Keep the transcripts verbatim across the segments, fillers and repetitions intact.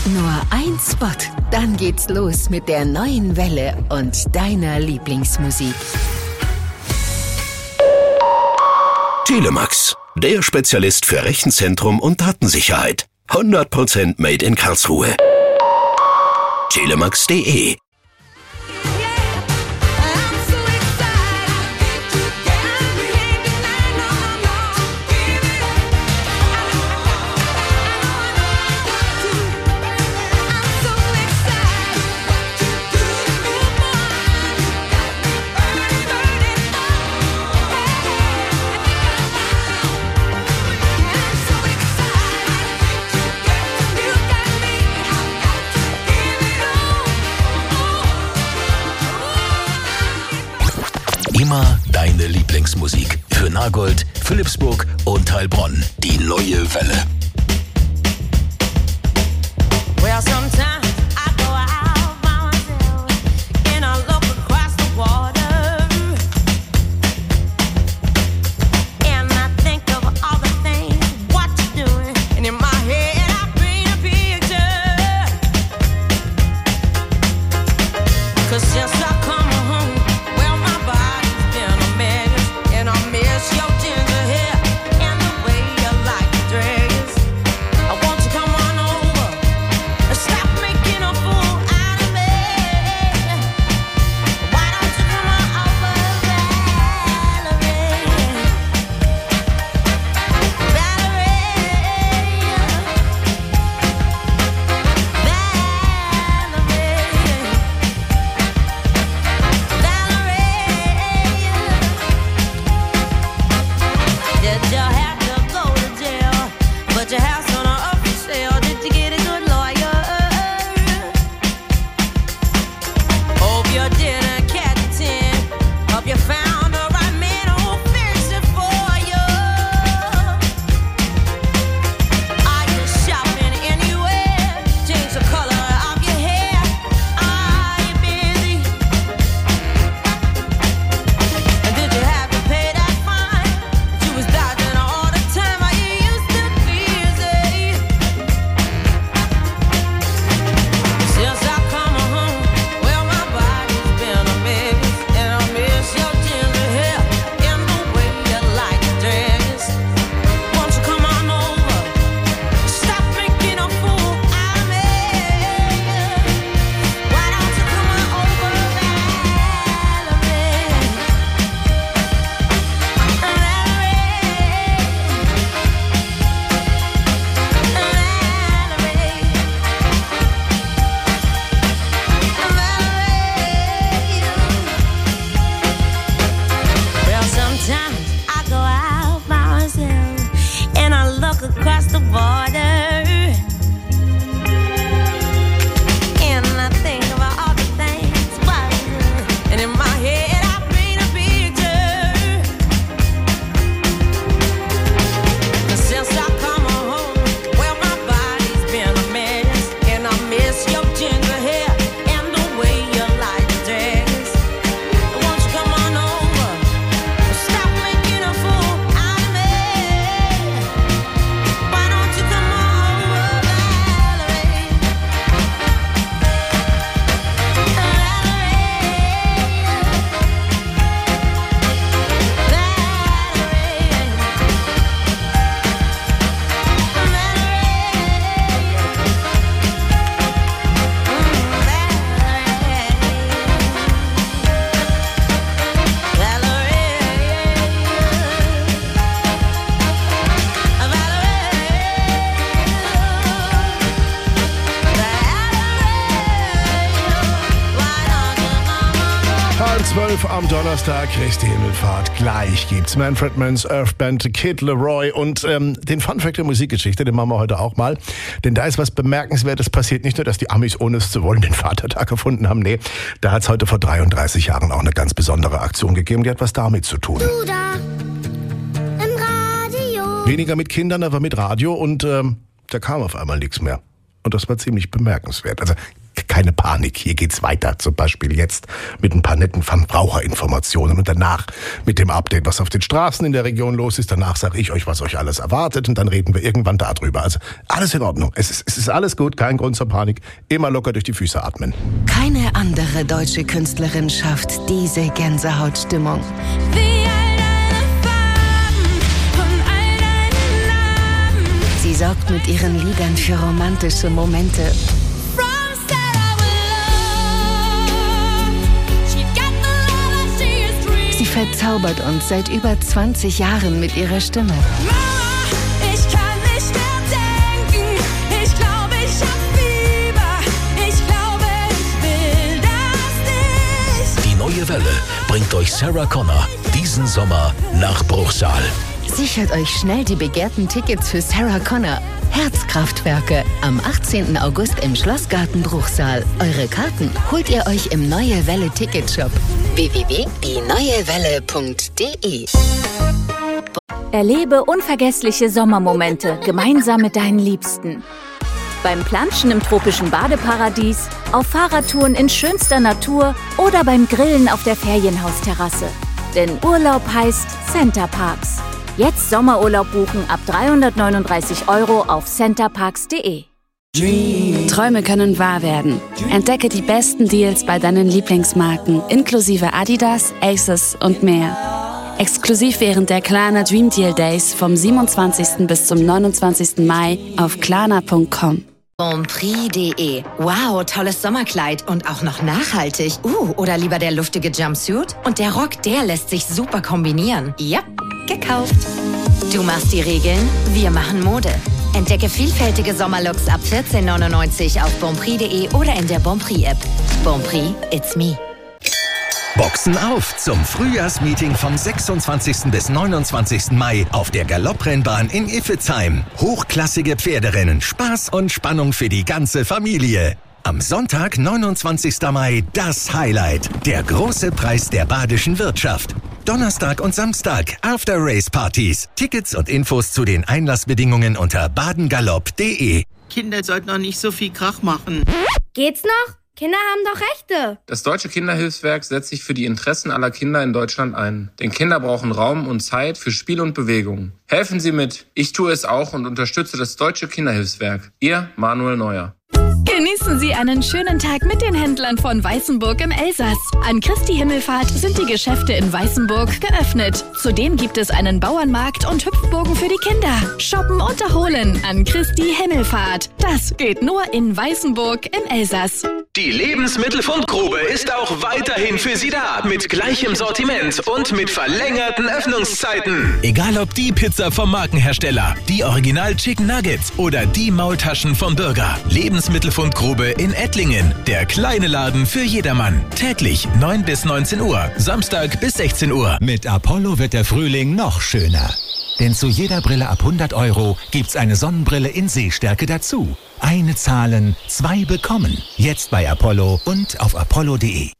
Nur ein Spot, dann geht's los mit der neuen Welle und deiner Lieblingsmusik. Telemax, der Spezialist für Rechenzentrum und Datensicherheit. hundert Prozent made in Karlsruhe. telemax punkt de Immer deine Lieblingsmusik. Für Nagold, Philippsburg und Heilbronn. Die neue Welle. Well, sometimes I go out by myself and I look across the water and I think of all the things what you're doing, and in my head I paint a picture. 'Cause since I come home, well, my body's been a mess, and I miss your ginger hair and the way you like to dress. I want you to come on over and stop making a fool out of me. Why don't you come on over, Valerie? Valerie, did you have to go to jail? But your house on a up for sale. Did you get a good lawyer? Hope you didn't catch a tin. Hope you found the right man who'll fix it for you. Are you shopping anywhere? Change the color of your hair. Are you busy? And did you have to pay that fine? You was dodging all the time. Are you used to busy? Since I come home, well, my body's been a mess, and I miss your ginger hair and the way you like to dress. Won't you come on over? Stop making a fool out of me. Why don't you come on over, Valerie? Well, sometimes I go out by myself and I look across the border and I think about all the things what you do. And in my head I paint a picture. 'Cause since I come home, well, my body's been a mess, and I miss your ginger hair and the way you like to dress. Won't you come on over? Stop making a fool out of me. Why don't you come on over, Valerie? Halb zwölf am Donnerstag, Christi Himmelfahrt. Gleich gibt's Manfred Mann's Earth Band, Kid Leroy und ähm, den Funfact der Musikgeschichte, den machen wir heute auch mal. Denn da ist was Bemerkenswertes passiert. Nicht nur, dass die Amis, ohne es zu wollen, den Vatertag gefunden haben. Nee, da hat's heute vor dreiunddreißig Jahren auch eine ganz besondere Aktion gegeben. Die hat was damit zu tun. Du da im Radio. Weniger mit Kindern, aber mit Radio und ähm, da kam auf einmal nichts mehr. Und das war ziemlich bemerkenswert. Also keine Panik, hier geht's weiter. Zum Beispiel jetzt mit ein paar netten Verbraucherinformationen und danach mit dem Update, was auf den Straßen in der Region los ist. Danach sage ich euch, was euch alles erwartet und dann reden wir irgendwann darüber. Also alles in Ordnung. Es ist, es ist alles gut, kein Grund zur Panik. Immer locker durch die Füße atmen. Keine andere deutsche Künstlerin schafft diese Gänsehautstimmung. Sie sorgt mit ihren Liedern für romantische Momente. Sie verzaubert uns seit über zwanzig Jahren mit ihrer Stimme. Neue Welle bringt euch Sarah Connor diesen Sommer nach Bruchsal. Sichert euch schnell die begehrten Tickets für Sarah Connor. Herzkraftwerke am achtzehnten August im Schlossgarten Bruchsal. Eure Karten holt ihr euch im Neue Welle Ticketshop w w w punkt die neue welle punkt d e. Erlebe unvergessliche Sommermomente gemeinsam mit deinen Liebsten. Beim Planschen im tropischen Badeparadies, auf Fahrradtouren in schönster Natur oder beim Grillen auf der Ferienhausterrasse. Denn Urlaub heißt Centerparks. Jetzt Sommerurlaub buchen ab dreihundertneununddreißig Euro auf centerparks punkt d e. Träume können wahr werden. Entdecke die besten Deals bei deinen Lieblingsmarken, inklusive Adidas, Asus und mehr. Exklusiv während der Klarna Dream Deal Days vom siebenundzwanzigsten bis zum neunundzwanzigsten Mai auf klarna punkt com. Bonprix punkt d e. Wow, tolles Sommerkleid und auch noch nachhaltig. Uh, oder lieber der luftige Jumpsuit? Und der Rock, der lässt sich super kombinieren. Ja, gekauft. Du machst die Regeln, wir machen Mode. Entdecke vielfältige Sommerlooks ab vierzehn neunundneunzig auf bonprix punkt d e oder in der Bonprix-App. Bonprix, it's me. Boxen auf zum Frühjahrsmeeting vom sechsundzwanzigsten bis neunundzwanzigsten Mai auf der Galopprennbahn in Iffezheim. Hochklassige Pferderennen, Spaß und Spannung für die ganze Familie. Am Sonntag, neunundzwanzigsten Mai, das Highlight, der große Preis der badischen Wirtschaft. Donnerstag und Samstag, After-Race-Partys. Tickets und Infos zu den Einlassbedingungen unter badengalopp punkt d e. Kinder sollten noch nicht so viel Krach machen. Geht's noch? Kinder haben doch Rechte. Das Deutsche Kinderhilfswerk setzt sich für die Interessen aller Kinder in Deutschland ein. Denn Kinder brauchen Raum und Zeit für Spiel und Bewegung. Helfen Sie mit. Ich tue es auch und unterstütze das Deutsche Kinderhilfswerk. Ihr Manuel Neuer. Genießen Sie einen schönen Tag mit den Händlern von Weißenburg im Elsass. An Christi Himmelfahrt sind die Geschäfte in Weißenburg geöffnet. Zudem gibt es einen Bauernmarkt und Hüpfburgen für die Kinder. Shoppen und erholen an Christi Himmelfahrt. Das geht nur in Weißenburg im Elsass. Die Lebensmittelfundgrube ist auch weiterhin für Sie da. Mit gleichem Sortiment und mit verlängerten Öffnungszeiten. Egal ob die Pizza vom Markenhersteller, die Original Chicken Nuggets oder die Maultaschen vom Bürger. Lebensmittelfundgrube in Ettlingen. Der kleine Laden für jedermann. Täglich neun bis neunzehn Uhr. Samstag bis sechzehn Uhr. Mit Apollo wird der Frühling noch schöner. Denn zu jeder Brille ab hundert Euro gibt's eine Sonnenbrille in Sehstärke dazu. Eine zahlen, zwei bekommen. Jetzt bei Apollo und auf apollo punkt d e.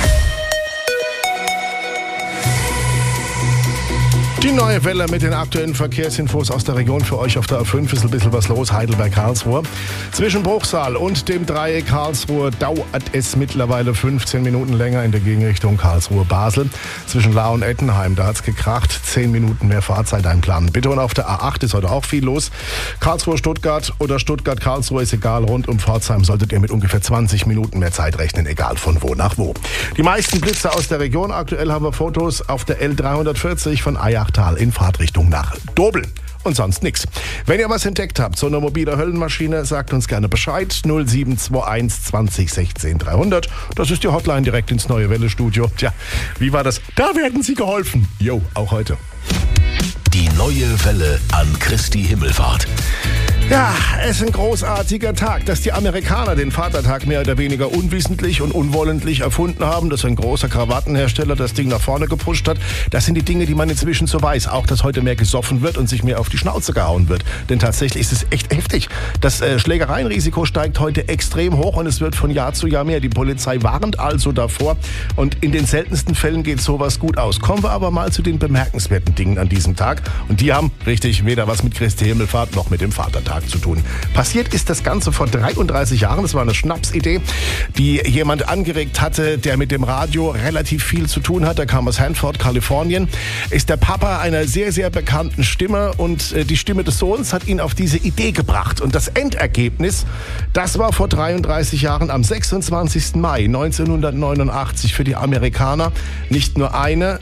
Die neue Welle mit den aktuellen Verkehrsinfos aus der Region für euch auf der A fünf. Ist ein bisschen was los, Heidelberg-Karlsruhe. Zwischen Bruchsal und dem Dreieck Karlsruhe dauert es mittlerweile fünfzehn Minuten länger in der Gegenrichtung Karlsruhe-Basel. Zwischen Lahr und Ettenheim, da hat's gekracht. zehn Minuten mehr Fahrzeit einplanen. Bitte, und auf der A acht ist heute auch viel los. Karlsruhe-Stuttgart oder Stuttgart-Karlsruhe ist egal. Rund um Pforzheim solltet ihr mit ungefähr zwanzig Minuten mehr Zeit rechnen, egal von wo nach wo. Die meisten Blitze aus der Region. Aktuell haben wir Fotos auf der L dreihundertvierzig von Eyachtal in Fahrtrichtung nach Dobel. Und sonst nix. Wenn ihr was entdeckt habt, so eine mobile Höllenmaschine, sagt uns gerne Bescheid. null sieben zwei eins zwanzig sechzehn dreihundert. Das ist die Hotline direkt ins Neue Welle Studio. Tja, wie war das? Da werden Sie geholfen. Jo, auch heute. Die Neue Welle an Christi Himmelfahrt. Ja, es ist ein großartiger Tag, dass die Amerikaner den Vatertag mehr oder weniger unwissentlich und unwollentlich erfunden haben, dass ein großer Krawattenhersteller das Ding nach vorne gepusht hat. Das sind die Dinge, die man inzwischen so weiß. Auch, dass heute mehr gesoffen wird und sich mehr auf die Schnauze gehauen wird. Denn tatsächlich ist es echt heftig. Das äh, Schlägereienrisiko steigt heute extrem hoch und es wird von Jahr zu Jahr mehr. Die Polizei warnt also davor und in den seltensten Fällen geht sowas gut aus. Kommen wir aber mal zu den bemerkenswerten Dingen an diesem Tag. Und die haben, richtig, weder was mit Christi Himmelfahrt noch mit dem Vatertag Radiotag zu tun. Passiert ist das Ganze vor dreiunddreißig Jahren. Das war eine Schnapsidee, die jemand angeregt hatte, der mit dem Radio relativ viel zu tun hat. Der kam aus Hanford, Kalifornien. Ist der Papa einer sehr, sehr bekannten Stimme und die Stimme des Sohns hat ihn auf diese Idee gebracht. Und das Endergebnis, das war vor dreiunddreißig Jahren am sechsundzwanzigsten Mai neunzehnhundertneunundachtzig für die Amerikaner nicht nur eine,